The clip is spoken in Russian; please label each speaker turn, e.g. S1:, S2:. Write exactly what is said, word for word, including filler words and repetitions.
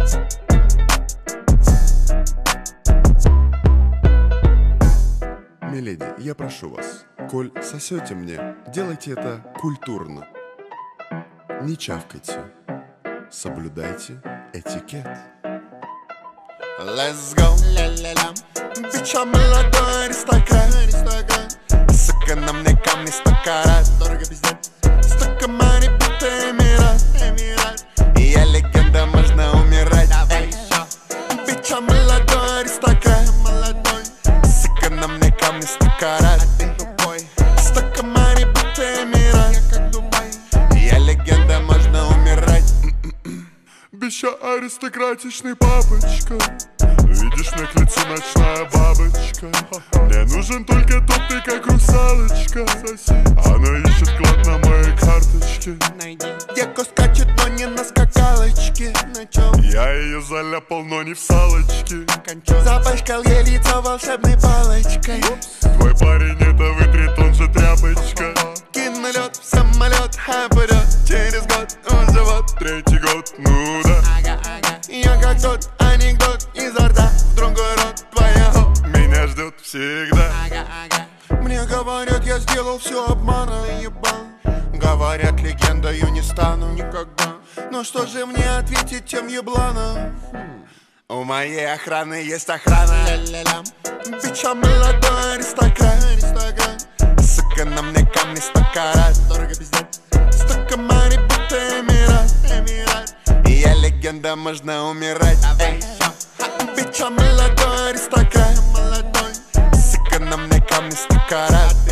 S1: Миледи, я прошу вас, коль сосете мне, делайте это культурно. Не чавкайте, соблюдайте этикет.
S2: Let's go, ля-ля-ля. Бича молодой аристократ, сука, на мне камни сто карат. Дорого пиздец. Столько мани, будто Эмират, Эмират. И я легенда, можно умирать. Давай еще. Бича молодой аристократ, молодой. Сука, на мне камни сто карат. А ты тупой. Столько мани, будто Эмират. Я как Дубай. И я легенда, можно умирать.
S1: Бича аристократичный папочка, видишь, на к лицу ночная бабочка. Мне нужен только топ, ты как русалочка. Она ищет клад на моей карточке.
S2: Девка скачет, но не на скакалочке. На чем?
S1: Я ее заляпал, но не в салочке.
S2: Запачкал ей лицо волшебной палочкой.
S1: Твой парень это вытрет, он же тряпочка.
S2: Кин на лед, в самолет, хай придет. Через год он живот.
S1: Третий год, ну да.
S2: Ага, ага. Я как тот анекдот изо рта в другой рот твоего.
S1: Меня ждет всегда.
S2: Ага, ага. Мне говорят, я сделал все обманом, ебал. Говорят, легендою не стану никогда. Но что же мне ответить тем ебланам? У моей охраны есть охрана. Ля-ля-ля. Бича молодой аристократ, аристократ. Сука, на мне камни сто карат. Дорого пиздец. Столько мани, будто Эмират, Эмират. И я легенда, можно умирать. Давай еще. Бича молодой аристократ, молодой. Сука, на мне камни сто карат.